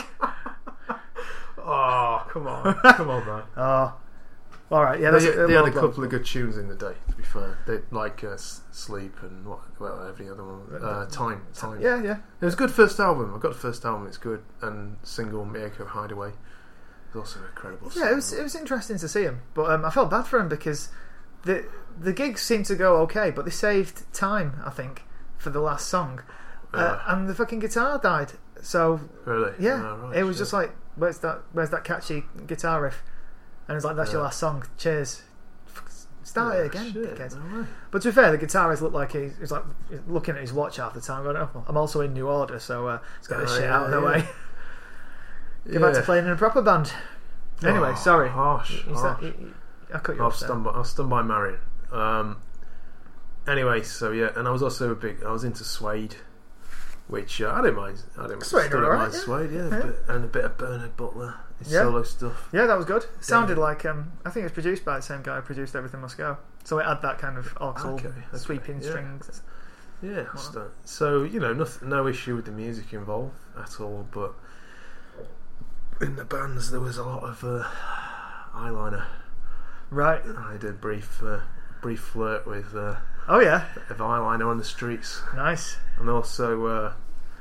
Oh, come on, come on, man. Oh, all right. Yeah, They, that's they had a couple of good tunes in the day. To be fair, they like uh, S- Sleep and what, well, every other one. Uh, time, time. Yeah, yeah. It was a good first album. I got the first album. It's good, and single Miyako Hideaway is also incredible. Yeah, it was it was interesting to see him, but um, I felt bad for him because the the gigs seemed to go okay, but they saved time, I think, for the last song, uh, Yeah. and the fucking guitar died. So Really? yeah, Oh, right, it was shit. just like, where's that where's that catchy guitar riff? And it's like, that's your Yeah. last song. Cheers. Fuck, Start Yeah, it again. shit, dickhead. no way. But to be fair, the guitarist looked like he was like looking at his watch half the time. Going, oh, I'm also in New Order, so uh, let's get this Oh, shit yeah, out of the yeah. way. Get back to Yeah. playing in a proper band. Anyway, Oh, sorry. Harsh. You harsh. said- you- you- I cut you I'll off there. stand by. I'll stand by Marion. Um, anyway, so yeah, and I was also a big. I was into Suede, which uh, I don't mind. I don't Suede still are don't alright, mind yeah. Suede, yeah, Yeah. But, and a bit of Bernard Butler, his Yeah. solo stuff. Yeah, that was good. It sounded like um, I think it was produced by the same guy who produced Everything Must Go. So it had that kind of orchestral Okay, okay, sweeping yeah. strings. Yeah, so, so you know, nothing, no issue with the music involved at all, but in the bands there was a lot of uh, eyeliner. Right. I did a brief, uh, brief flirt with uh, Oh yeah. of eyeliner on the streets, Nice. and also uh,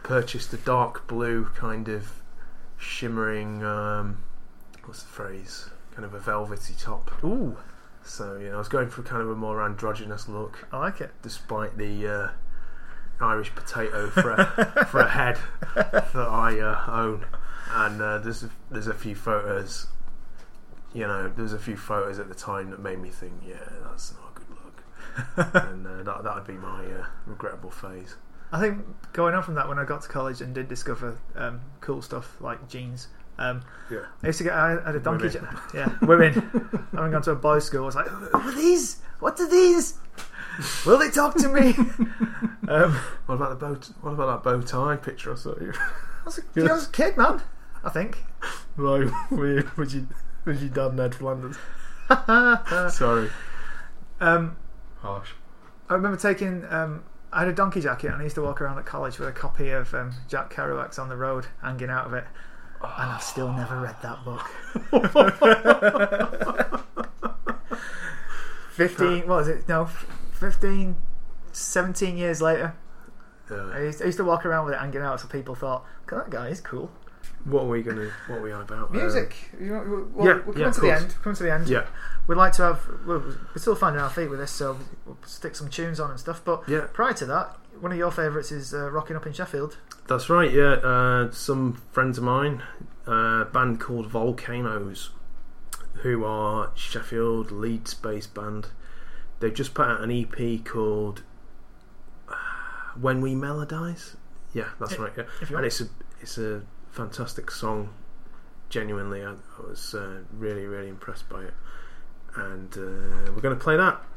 purchased a dark blue kind of shimmering, um, what's the phrase? Kind of a velvety top. Ooh, So, you know, I was going for kind of a more androgynous look, I like it. despite the uh, Irish potato for a, for a head that I uh, own. And uh, there's a, there's a few photos, you know, there's a few photos at the time that made me think, yeah, that's not a good look. And uh, that that would be my uh, regrettable phase. I think going on from that, when I got to college and did discover um, cool stuff like jeans, um, Yeah. I used to get I had a donkey. Women. Ja- yeah, women. Having gone to a boys' school, I was like, "Who are these? What are these? Will they talk to me?" um, What about the bow? T- what about that bow tie picture I saw you? I was, a, I was a kid, man. I think. Right, was you was your dad Ned Flanders? Sorry, Um, harsh. I remember taking. Um, I had a donkey jacket, and I used to walk around at college with a copy of um, Jack Kerouac's On the Road hanging out of it. And I've still never read that book. fifteen, what was it? No, fifteen, seventeen years later. I Uh, used, I used to walk around with it hanging out, so people thought, "God, that guy is cool." what are we gonna? What are we on about? Music. You know, well, yeah, we're coming yeah, of to the course. end. Coming to the end. Uh, yeah, We'd like to have. We're, we're still finding our feet with this, so we'll stick some tunes on and stuff. But yeah. prior to that, one of your favourites is uh, "Rocking Up in Sheffield." That's right. Yeah, uh, some friends of mine, uh, a band called Volcanoes, who are Sheffield Leeds-based band. They've just put out an E P called uh, "When We Melodize." Yeah, that's Yeah, right. Yeah, if you and want. it's a it's a fantastic song. Genuinely, I, I was uh, really really impressed by it, and uh, we're going to play that.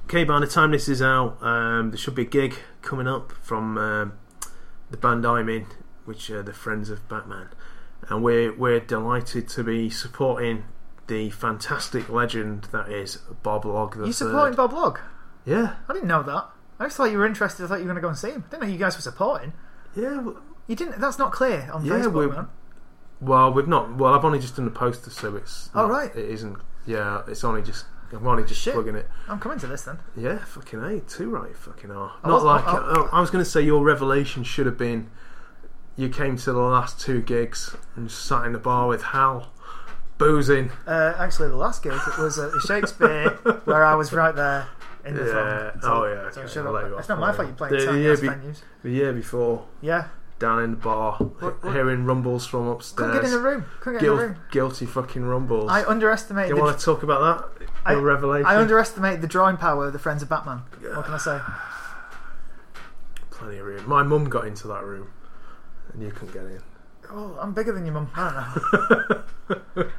okay, by the time this is out, um, there should be a gig coming up from um, the band I'm in, which are the Friends of Batman, and we're we're delighted to be supporting the fantastic legend that is Bob Log the You Third. supporting Bob Log? Yeah, I didn't know that. I just thought you were interested. I thought you were going to go and see him. I didn't know you guys were supporting. yeah. w- You didn't. That's not clear on Yeah, Facebook, we're- man. Well, we've not. Well, I've only just done the poster, so it's. Oh, not- right. It isn't. Yeah, it's only just. I'm only just Shit. plugging it. I'm coming to this then. Yeah, fucking A, too right, fucking R. I Not was- like I- I, I was going to say your revelation should have been you came to the last two gigs and just sat in the bar with Hal, boozing. Uh, actually, the last gig it was at the Shakespeare, where I was right there in the Yeah. front. Oh, yeah, So okay. shut I'll let up. you It's off. not my I'll fault let you playing you- tiny the ass year venues. The year before, Yeah, down in the bar, What- what- hearing rumbles from upstairs. couldn't get in the room. Couldn't get Guil- in the room. Guilty fucking rumbles. I Do underestimated. you The, want to talk about that? I- Your revelation? I underestimated the drawing power of the Friends of Batman. What can I say? Plenty of room. My mum got into that room, and you couldn't get in. Oh, I'm bigger than your mum. I don't know.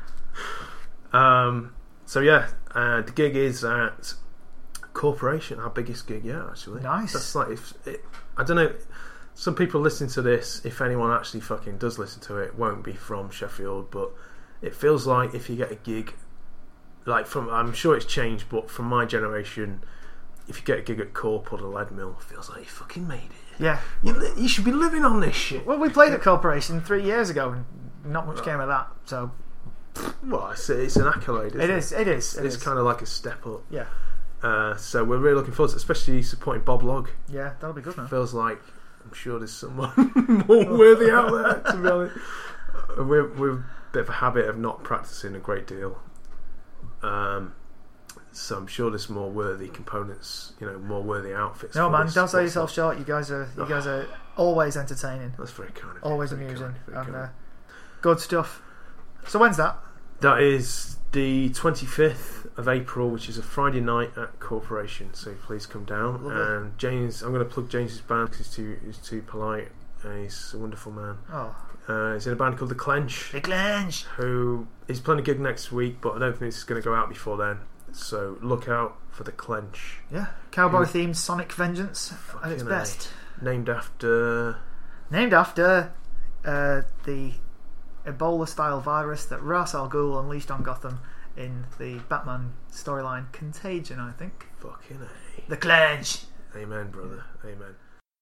Um, so yeah, uh, the gig is at Corporation, our biggest gig yet, actually. Nice. That's like, if it, I don't know. Some people listening to this, if anyone actually fucking does listen to it, won't be from Sheffield, but it feels like if you get a gig, like from, I'm sure it's changed, but from my generation, if you get a gig at Corp or the Lead Mill, it feels like you fucking made it. Yeah. You, li- you should be living on this shit. Well, we played at Corporation three years ago, and not much came of that. So Well, it's, it's an accolade. Isn't it it is. It is. It It's is. kind of like a step up. Yeah. Uh, so we're really looking forward to it, especially supporting Bob Log. Yeah, that'll be good, man. Feels like I'm sure there's someone more worthy out there, to be honest. Uh, We're, we're a bit of a habit of not practicing a great deal. Um, so I'm sure there's more worthy components, you know, more worthy outfits. No, for man, this. don't sell What's yourself that? short. You guys are. You guys are always entertaining, That's very kind of you. always Very amusing, kind, very and kind. uh, good stuff. So when's that? That is the twenty-fifth of April, which is a Friday night at Corporation. So please come down. Lovely. And James, I'm going to plug James's band because he's too he's too polite. And he's a wonderful man. Oh, Uh, he's in a band called The Clench, Big Lange. who he's playing a gig next week, but I don't think this is going to go out before then. So look out for The Clench, Yeah, cowboy Yeah. themed Sonic Vengeance at its Fucking A. best. named after Named after uh, the Ebola-style virus that Ra's al Ghul unleashed on Gotham in the Batman storyline Contagion, I think. fucking A. The Clench. Amen, brother. Amen.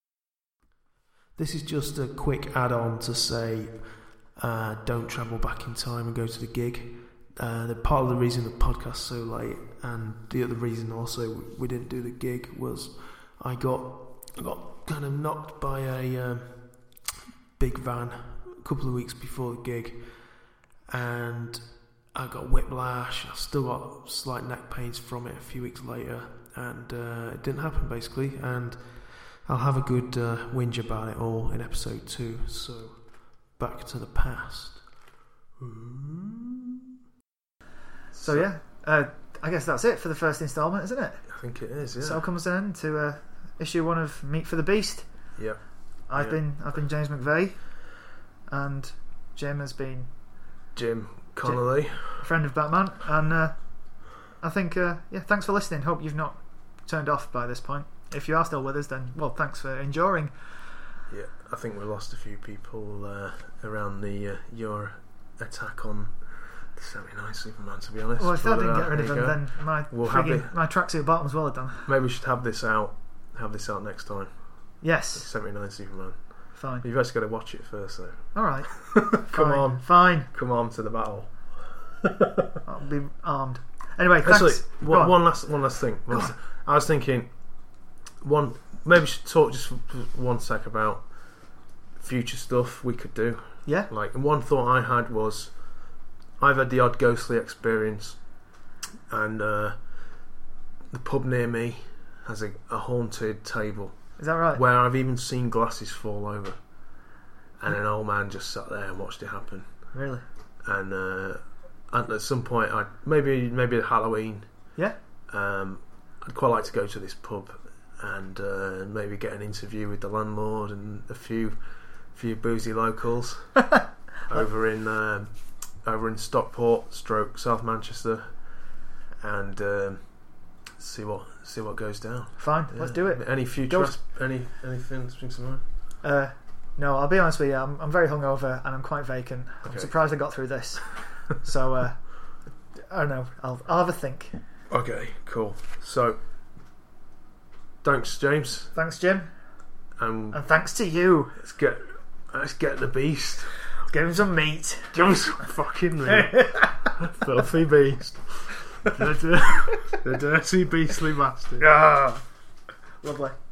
This is just a quick add-on to say, uh, don't travel back in time and go to the gig. Uh, the part of the reason the podcast's so late, and the other reason also we didn't do the gig, was I got I got kind of knocked by a um, big van a couple of weeks before the gig, and I got whiplash. I still got slight neck pains from it a few weeks later, and uh, it didn't happen basically. And I'll have a good uh, whinge about it all in episode two. So back to the past. So yeah, uh, I guess that's it for the first instalment, isn't it? I think it is. Yeah. So comes an end to uh, issue one of Meat for the Beast. yeah. I've Yeah. been I've been James McVeigh, and Jim has been Jim Connolly. a friend of Batman, and uh, I think uh, yeah, thanks for listening. Hope you've not turned off by this point. If you are still with us, then well, thanks for enduring. Yeah, I think we lost a few people uh, around the uh, your attack on the seventy-nine Superman. To be honest, Well, if But, that didn't uh, get rid of there them, you go. then my We'll have friggin- it. my tracksuit bottoms will have done. Maybe we should have this out. Have this out next time. Yes, seventy-nine Superman. fine. You've actually got to watch it first, though. All right, Come fine. on, fine. come on to the battle. I'll be armed. Anyway, thanks. Actually, Go one, on. one last one last thing. One Go last- I was thinking, one maybe we should talk just for one sec about future stuff we could do. Yeah, Like, and one thought I had was, I've had the odd ghostly experience, and uh, the pub near me has a, a haunted table is that right? where I've even seen glasses fall over, and an old man just sat there and watched it happen. Really? And, uh, and at some point, I maybe maybe at Halloween, Yeah. um, I'd quite like to go to this pub and uh, maybe get an interview with the landlord and a few few boozy locals over in um, over in Stockport, stroke South Manchester, and um, see what see what goes down. Fine, Yeah. let's do it. Any future? Go. As- any anything springs to mind? Uh, no, I'll be honest with you. I'm, I'm very hungover and I'm quite vacant. I'm Okay. surprised I got through this. So uh, I don't know. I'll I'll have a think. Okay, cool. So, thanks, James, Thanks, Jim, and and thanks to you. let's get let's get the beast. Give him some meat. Give us some fucking meat. Filthy beast. The, dir- the dirty beastly bastard. Ah, lovely.